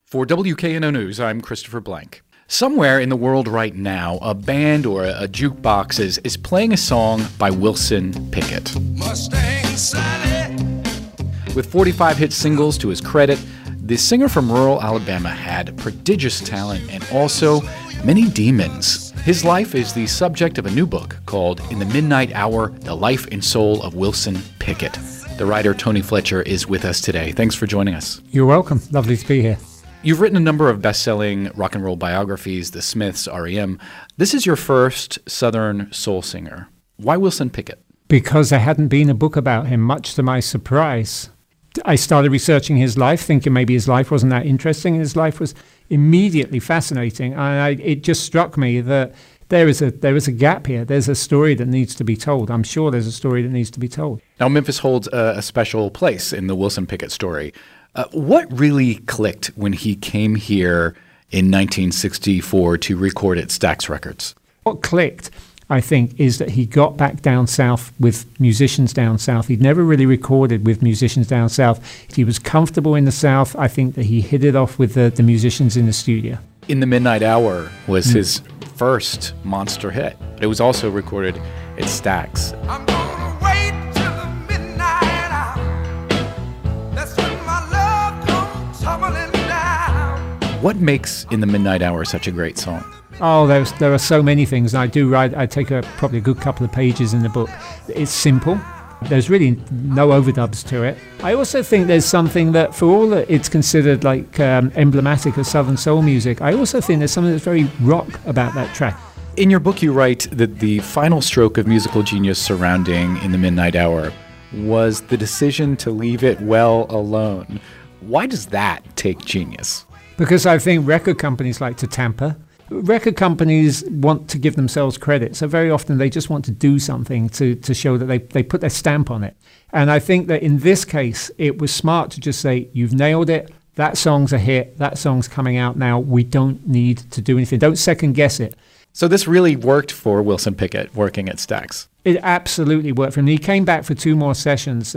For WKNO News, I'm Christopher Blank. Somewhere in the world right now, a band or a jukebox is playing a song by Wilson Pickett. Mustang Sally. With 45 hit singles to his credit, the singer from rural Alabama had prodigious talent and also many demons. His life is the subject of a new book called In the Midnight Hour, The Life and Soul of Wilson Pickett. The writer Tony Fletcher is with us today. Thanks for joining us. You're welcome. Lovely to be here. You've written a number of best-selling rock and roll biographies, The Smiths, R.E.M. This is your first Southern soul singer. Why Wilson Pickett? Because there hadn't been a book about him, much to my surprise. I started researching his life, thinking maybe his life wasn't that interesting, and his life was immediately fascinating. And it just struck me that there is a gap here. There's a story that needs to be told. I'm sure there's a story that needs to be told. Now, Memphis holds a special place in the Wilson Pickett story. What really clicked when he came here in 1964 to record at Stax Records? What clicked, I think, is that he got back down south with musicians down south. He'd never really recorded with musicians down south. He was comfortable in the south. I think that he hit it off with the musicians in the studio. In the Midnight Hour was his first monster hit. It was also recorded at Stax. I'm gonna wait till the midnight hour. That's when my love comes tumbling down. What makes In the Midnight Hour such a great song? Oh, there are so many things. I take probably a good couple of pages in the book. It's simple. There's really no overdubs to it. I also think there's something that, for all that it's considered like emblematic of Southern soul music, I also think there's something that's very rock about that track. In your book, you write that the final stroke of musical genius surrounding In the Midnight Hour was the decision to leave it well alone. Why does that take genius? Because I think record companies like to tamper. Record companies want to give themselves credit, so very often they just want to do something to show that they put their stamp on it. And I think that in this case, it was smart to just say, you've nailed it, that song's a hit, that song's coming out now, we don't need to do anything, don't second guess it. So this really worked for Wilson Pickett working at Stax? It absolutely worked for him. He came back for 2 more sessions.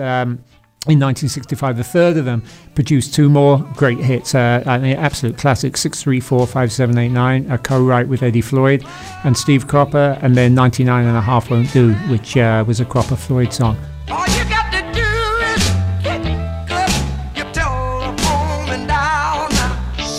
In 1965, the third of them produced 2 more great hits, absolute classics, 634, 5789, a co-write with Eddie Floyd and Steve Cropper, and then 99 and a Half Won't Do, which was a Cropper-Floyd song. All you got to do is get your telephone and dial now.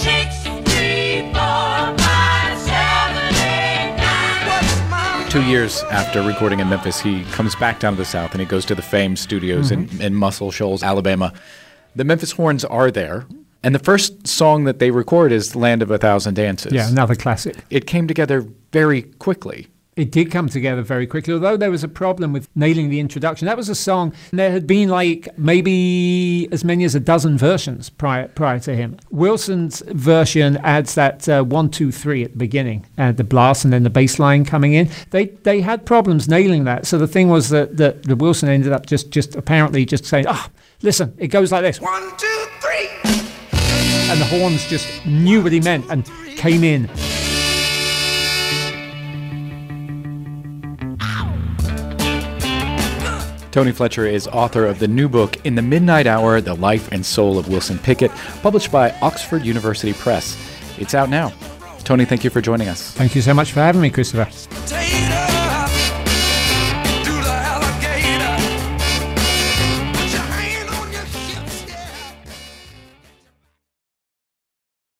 6345789. 2 years after recording in Memphis, he comes back down to the South and he goes to the famed studios in Muscle Shoals, Alabama. The Memphis Horns are there, and the first song that they record is Land of a Thousand Dances. Yeah, another classic. It came together very quickly. It did come together very quickly, although there was a problem with nailing the introduction. That was a song, and there had been like maybe as many as a dozen versions prior to him. Wilson's version adds that 1, 2, 3 at the beginning, the blast and then the bass line coming in. They had problems nailing that. So the thing was that the Wilson ended up just apparently just saying, listen, it goes like this. 1, 2, 3. And the horns just knew what he meant and came in. Tony Fletcher is author of the new book, In the Midnight Hour, The Life and Soul of Wilson Pickett, published by Oxford University Press. It's out now. Tony, thank you for joining us. Thank you so much for having me, Christopher.